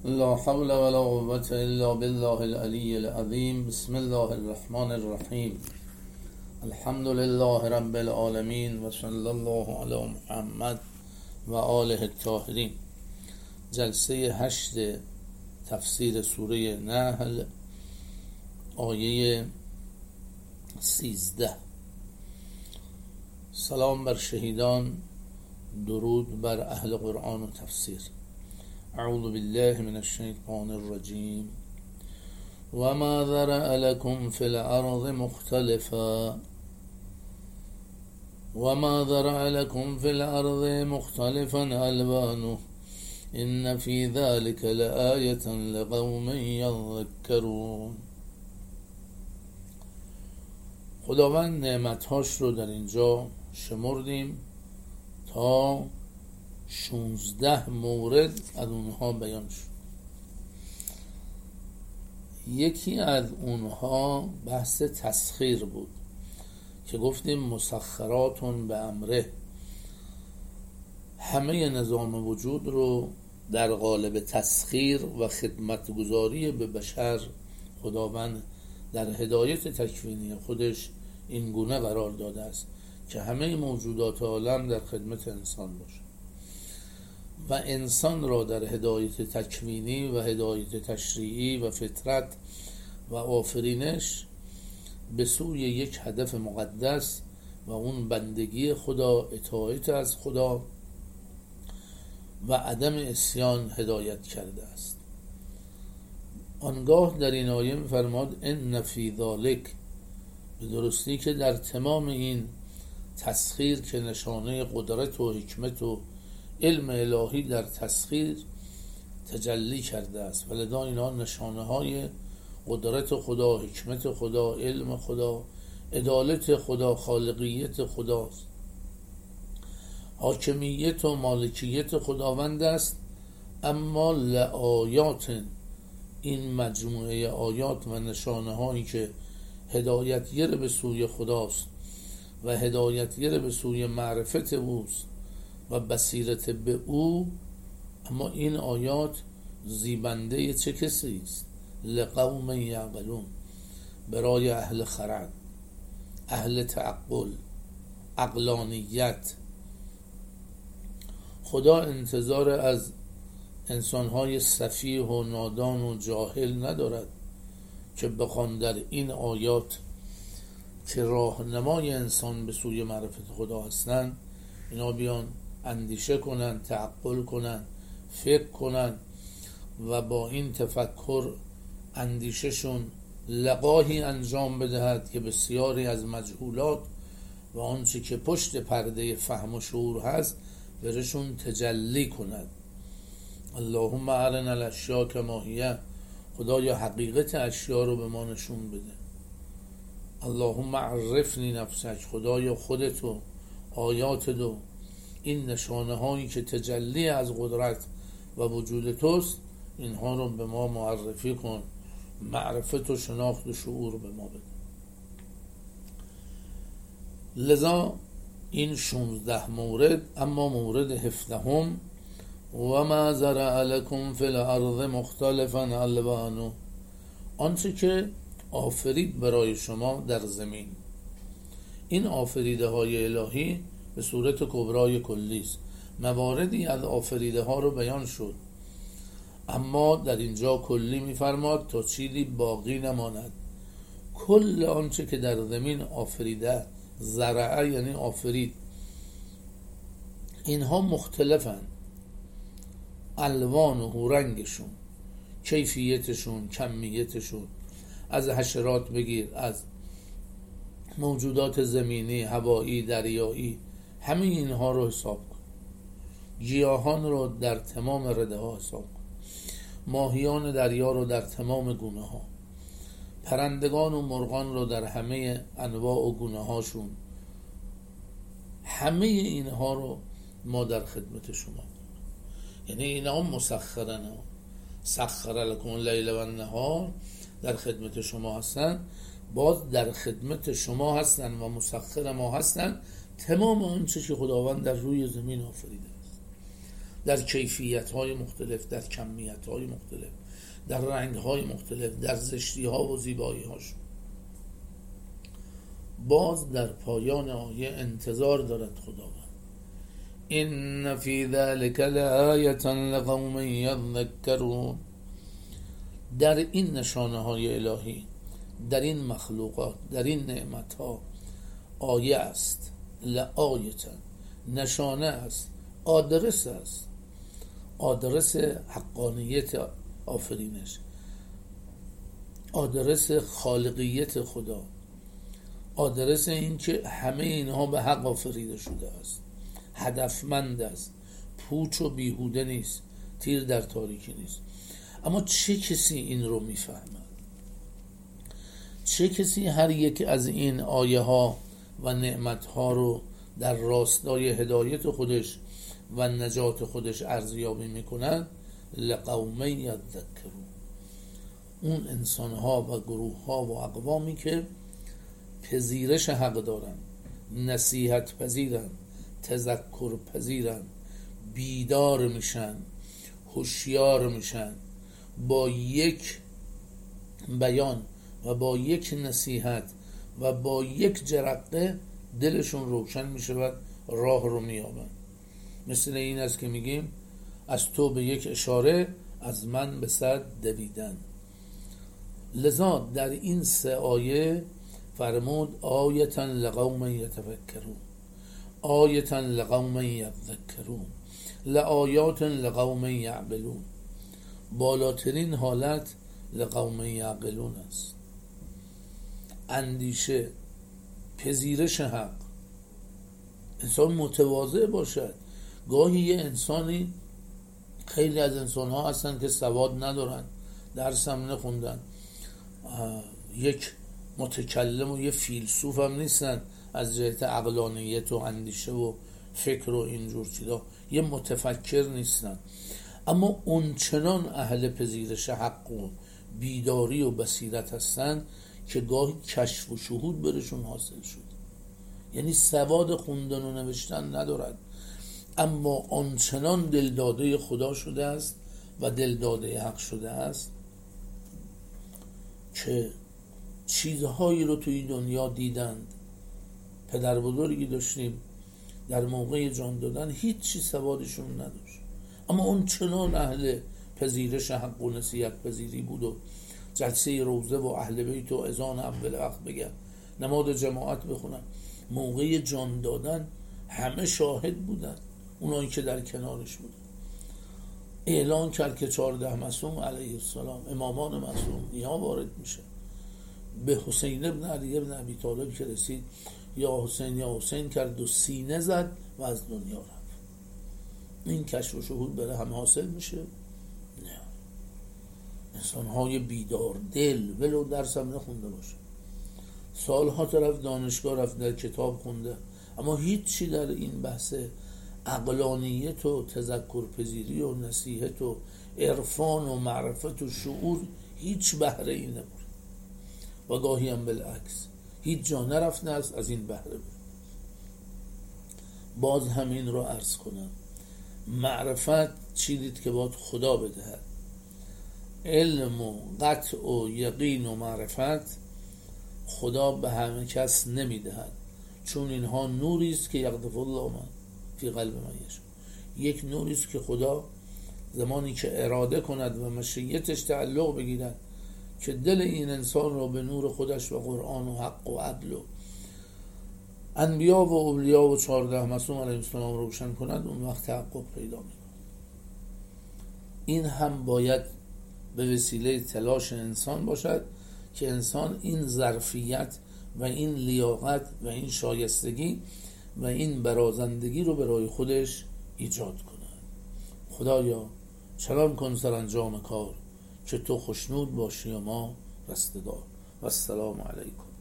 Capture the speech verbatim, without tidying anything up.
لا حول ولا قوة الا بالله العلی العظیم. بسم الله الرحمن الرحیم. الحمد لله رب العالمین و صلی الله علی محمد و آله الطاهرین. جلسه هشت تفسیر سوره نحل، آیه سیزده. سلام بر شهیدان، درود بر اهل قرآن و تفسیر. اعوذ بالله من الشیطان الرجیم. وما ذرأ لكم في الأرض مختلفا وما ذرأ لكم في الأرض مختلفا ألوانه إن في ذلك لآية لقوم يذكرون. خداوند نعمتهاش رو در اینجا شمردیم تا شونزده مورد از اونها بیان شد. یکی از اونها بحث تسخیر بود که گفتیم مسخراتون به امره، همه نظام وجود رو در قالب تسخیر و خدمتگزاری به بشر خداوند در هدایت تکوینی خودش این گونه قرار داده است که همه موجودات عالم در خدمت انسان باشه و انسان را در هدایت تکوینی و هدایت تشریعی و فطرت و آفرینش به سوی یک هدف مقدس و اون بندگی خدا، اطاعت از خدا و عدم عصیان هدایت کرده است. آنگاه در این آیه فرماد ان فی ذالک، به درستی که در تمام این تسخیر که نشانه قدرت و حکمت و علم الهی در تسخیر تجلی کرده است، ولذا اینا نشانه های قدرت خدا، حکمت خدا، علم خدا، عدالت خدا، خالقیت خداست، حاکمیت و مالکیت خداوند است. اما لآیات، این مجموعه آیات و نشانه هایی که هدایتگر به سوی خداست و هدایتگر به سوی معرفت اوست و بصیرت به او، اما این آیات زیبنده چه کسی است؟ لقوم یعقلون، برای اهل خرد، اهل تعقل، عقلانیت. خدا انتظار از انسانهای سفیه و نادان و جاهل ندارد که بخوان در این آیات که راهنمای انسان به سوی معرفت خدا هستند اینا بیان اندیشه کنن، تعقل کنن، فکر کنن و با این تفکر اندیششون لقاهی انجام بدهد که بسیاری از مجهولات و آنچه که پشت پرده فهم و شعور هست برشون تجلی کند. اللهم ارنا الاشیاء کما هی، خدایا حقیقت اشیا رو به ما نشون بده. اللهم عرفنی نفسک، خدایا خودتو، آیات دو، این نشانه هایی که تجلی از قدرت و وجود توست اینها رو به ما معرفی کن، معرفت و شناخت و شعور به ما بده. لذا این شونزده مورد. اما مورد هفدهم و ما زرع لکم فی الارض مختلفا الوانه، آنچه که آفرید برای شما در زمین. این آفریده های الهی به صورت کبرای کلی است. مواردی از آفریده ها رو بیان شد، اما در اینجا کلی می‌فرماد تا چیزی باقی نماند. کل آنچه که در زمین آفریده، زرعه یعنی آفرید، اینها مختلفند، الوان و رنگشون، کیفیتشون، کمیتشون، از حشرات بگیر، از موجودات زمینی، هوایی، دریایی، همه اینها رو حساب کن. گیاهان رو در تمام رده ها حساب کن، ماهیان دریا رو در تمام گونه ها، پرندگان و مرغان رو در همه انواع و گونه هاشون، همه اینها رو ما در خدمت شما. یعنی اینا هم مسخرن، سخر لکم اللیل و النهار، در خدمت شما هستن، باز در خدمت شما هستن و مسخر ما هستن. تمام آنچه که خداوند در روی زمین آفریده است در کیفیت‌های مختلف، در کمیت‌های مختلف، در رنگ‌های مختلف، در زشتی‌ها و زیبایی‌هاش. باز در پایان آیه انتظار دارد خداوند: ان فی ذلک لآیة لقوم یذکرون. در این نشانه های الهی، در این مخلوقات، در این نعمت ها آیه است، لآیة نشانه است، آدرس است، آدرس حقانیت آفرینش، آدرس خالقیت خدا، آدرس این که همه اینها به حق آفریده شده است، هدفمند است، پوچ و بیهوده نیست، تیر در تاریکی نیست. اما چه کسی این رو میفهمد؟ چه کسی هر یک از این آیه ها و نعمت ها رو در راستای هدایت خودش و نجات خودش ارزیابی میکنن؟ لقوم یذکرون. اون انسان ها و گروه ها و اقوامی که پذیرش حق دارن، نصیحت پذیرن، تذکر پذیرن، بیدار میشن، هوشیار میشن، با یک بیان و با یک نصیحت و با یک جرقه دلشون روشن میشه و راه رو میابن. مثل این است که میگیم از تو به یک اشاره، از من به صد دویدن. لذا در این سه آیه فرمود آیة لقوم یتفکرون، آیة لقوم یذکرون، لآیات لقوم یعقلون. بالاترین حالت لقوم یعقلون است. اندیشه، پذیرش حق، انسان متواضع باشد. گاهی یه انسانی، خیلی از انسان ها هستن که سواد ندارن، درس هم نخوندن، یک متکلم و یه فیلسوف هم نیستن از جهت عقلانیت و اندیشه و فکر و اینجور چیزا، یه متفکر نیستن، اما اونچنان اهل پذیرش حق و بیداری و بصیرت هستن که گاهی کشف و شهود برشون حاصل شد. یعنی سواد خوندن و نوشتن ندارد، اما آنچنان دلداده خدا شده است و دلداده حق شده است که چیزهایی رو توی دنیا دیدند. پدر بزرگی داشتیم در موقع جان دادن هیچ چی سوادشون نداشت، اما اون چنان اهل پذیرش حق و نصیحت پذیری بود و جلسه روزه و اهل بیت و اذان اول وقت بگن، نماز جماعت بخونن. موقع جان دادن همه شاهد بودن، اونایی که در کنارش بودن. اعلان کرد که چهارده معصوم علیه السلام، امامان معصوم یا وارد میشه. به حسین ابن علی ابن ابی طالب که رسید، یا حسین یا حسین کرد و سینه زد و از دنیا رفت. این کشف و شهود بره هم حاصل میشه؟ نه. انسان‌های بیدار دل، ولو درس هم نخونده باشه، سالها طرف دانشگاه رفت، در کتاب خونده، اما هیچی در این بحث عقلانیت و تذکر پذیری و نصیحت و عرفان و معرفت و شعور هیچ بهره ای نبود. و گاهی هم بالعکس، هیچ جا نرفته است از این بهره. باز همین رو عرض کنم، معرفت چیزی که باید خدا بدهد. علم و قطع و یقین و معرفت خدا به همه کس نمیدهد، چون اینها نوری است که یقذف الله من فی قلب من یشاء. یک نوری است که خدا زمانی که اراده کند و مشیتش تعلق بگیرد که دل این انسان را به نور خودش و قرآن و حق و عدل و انبیا و اولیا و چهارده معصوم علیهم السلام روشن کند، اون وقت تحقق پیدا می‌کند. این هم باید به وسیله تلاش انسان باشد که انسان این ظرفیت و این لیاقت و این شایستگی و این برازندگی رو برای خودش ایجاد کند. خدایا چنان کن سرانجام کار که تو خوشنود باشی و ما رستگار. و السلام علیکم.